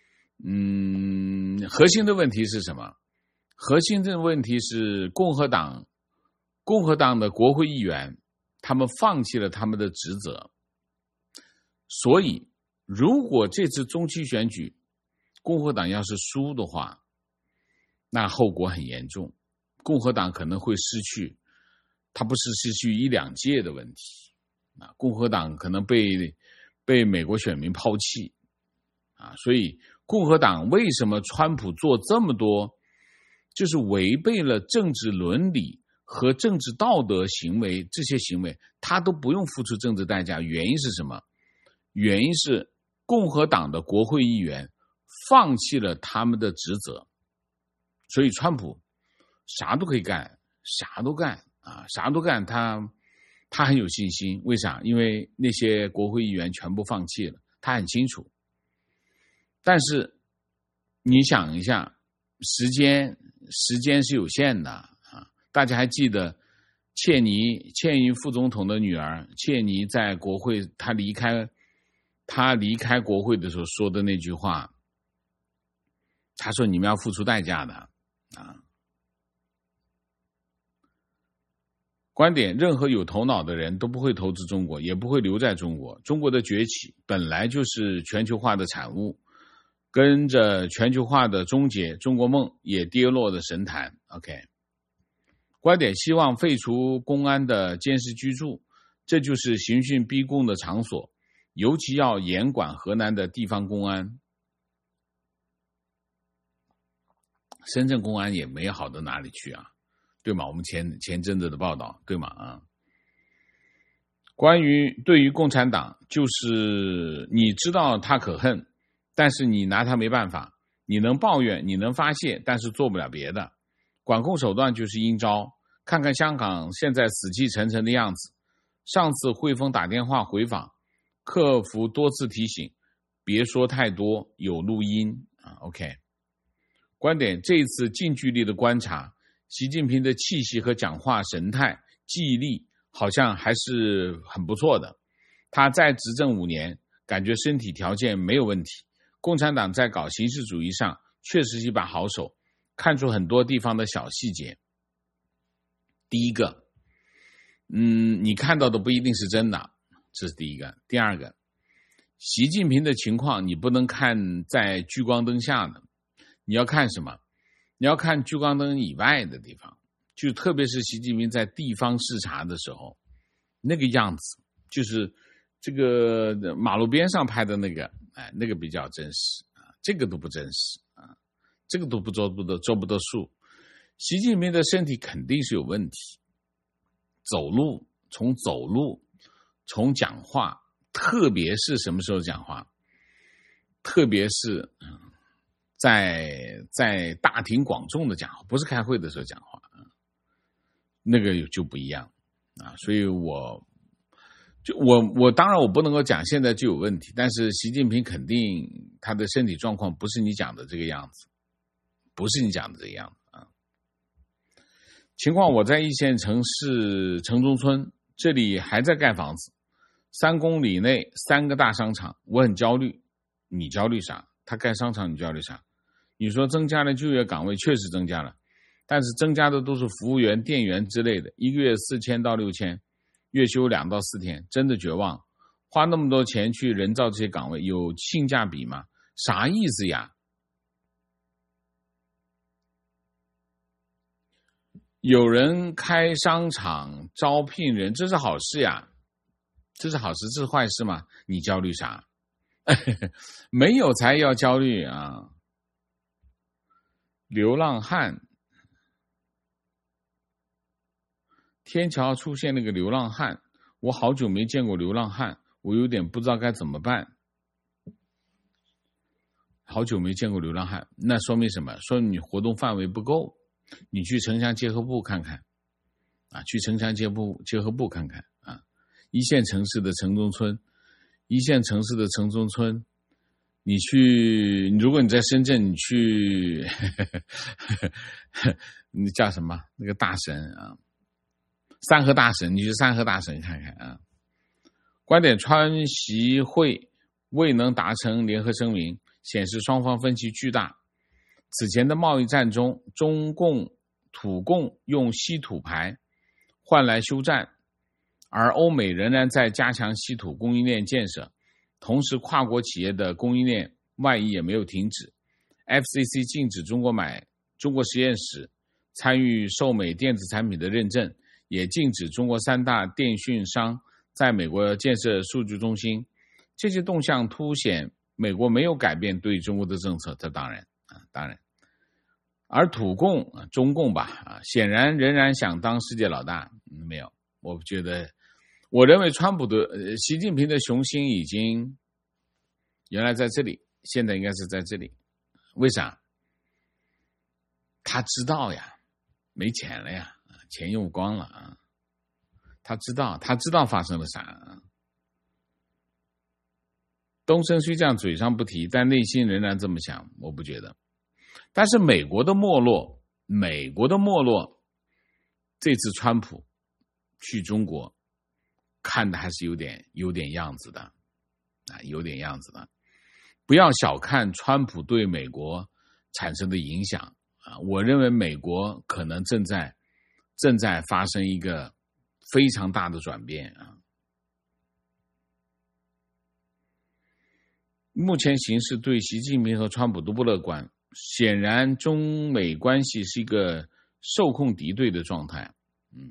Speaker 1: 嗯，核心的问题是什么？核心的问题是共和党，共和党的国会议员，他们放弃了他们的职责，所以。如果这次中期选举共和党要是输的话，那后果很严重，共和党可能会失去，它不是失去一两届的问题啊，共和党可能被被美国选民抛弃啊，所以共和党为什么川普做这么多就是违背了政治伦理和政治道德行为，这些行为他都不用付出政治代价，原因是什么？原因是共和党的国会议员放弃了他们的职责，所以川普啥都可以干，啥都干啊，啥都干，他他很有信心。为啥？因为那些国会议员全部放弃了，他很清楚。但是你想一下，时间时间是有限的啊！大家还记得切尼切尼副总统的女儿切尼在国会，她离开。他离开国会的时候说的那句话，他说你们要付出代价的啊。观点：任何有头脑的人都不会投资中国，也不会留在中国。中国的崛起本来就是全球化的产物，跟着全球化的终结，中国梦也跌落了神坛。OK， 观点：希望废除公安的监视居住，这就是刑讯逼供的场所。尤其要严管河南的地方公安，深圳公安也没好到哪里去啊，对吗？我们前前阵子的报道，对吗？啊，关于对于共产党，就是你知道他可恨，但是你拿他没办法，你能抱怨，你能发泄，但是做不了别的。管控手段就是阴招，看看香港现在死气沉沉的样子，上次汇丰打电话回访。客服多次提醒，别说太多，有录音啊。OK， 观点：这一次近距离的观察，习近平的气息和讲话神态、记忆力好像还是很不错的。他再执政五年，感觉身体条件没有问题。共产党在搞形式主义上确实是一把好手，看出很多地方的小细节。第一个，嗯，你看到的不一定是真的。这是第一个。第二个，习近平的情况你不能看在聚光灯下的，你要看什么？你要看聚光灯以外的地方，就特别是习近平在地方视察的时候，那个样子，就是这个马路边上拍的那个，哎，那个比较真实啊，这个都不真实啊，这个都不做不得做不得数。习近平的身体肯定是有问题，走路从走路。从讲话，特别是什么时候讲话，特别是在在大庭广众的讲话，不是开会的时候讲话，那个就不一样啊。所以我就我我当然我不能够讲现在就有问题，但是习近平肯定他的身体状况不是你讲的这个样子，不是你讲的这个样子啊。情况：我在一线城市城中村，这里还在盖房子。三公里内三个大商场，我很焦虑。你焦虑啥？他盖商场，你焦虑啥？你说增加了就业岗位，确实增加了， 但是增加的都是服务员、店员之类的，一个月四千到六千，月休两到四天，真的绝望。花那么多钱去人造这些岗位，有性价比吗？啥意思呀？有人开商场招聘人，这是好事呀，这是好事，这是坏事吗？你焦虑啥？没有才要焦虑啊！流浪汉，天桥出现那个流浪汉，我好久没见过流浪汉，我有点不知道该怎么办。好久没见过流浪汉，那说明什么？说明你活动范围不够。你去城乡结合部看看啊，去城乡结合结合部看看啊，一线城市的城中村，一线城市的城中村，你去，如果你在深圳，你去你叫什么那个大神啊，三河大神，你去三河大神看看啊。观点川习会未能达成联合声明，显示双方分歧巨大。此前的贸易战中，中共土共用稀土牌换来休战，而欧美仍然在加强稀土供应链建设，同时跨国企业的供应链外移也没有停止。F C C 禁止中国买中国实验室参与受美电子产品的认证，也禁止中国三大电讯商在美国建设数据中心。这些动向凸显美国没有改变对中国的政策，这当然啊，当然。而土共中共吧啊，显然仍然想当世界老大。没有，我觉得，我认为川普的、呃、习近平的雄心已经原来在这里，现在应该是在这里。为啥？他知道呀，没钱了呀，钱用光了啊。他知道，他知道发生了啥啊。东升虽这样嘴上不提，但内心仍然这么想，我不觉得。但是美国的没落，美国的没落，这次川普去中国，看的还是有点有点样子的，啊，有点样子的。不要小看川普对美国产生的影响啊！我认为美国可能正在正在发生一个非常大的转变啊。目前形势对习近平和川普都不乐观。显然中美关系是一个受控敌对的状态。嗯，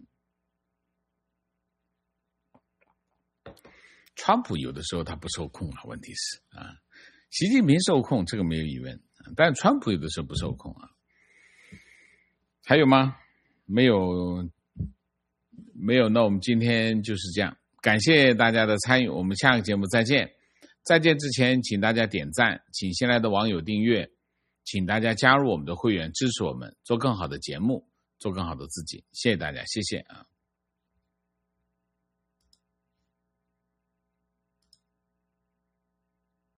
Speaker 1: 川普有的时候他不受控啊，问题是啊，习近平受控，这个没有疑问，但川普有的时候不受控啊。还有吗？没有，没有。那我们今天就是这样，感谢大家的参与，我们下个节目再见。再见之前，请大家点赞，请新来的网友订阅。请大家加入我们的会员，支持我们做更好的节目，做更好的自己。谢谢大家，谢谢啊。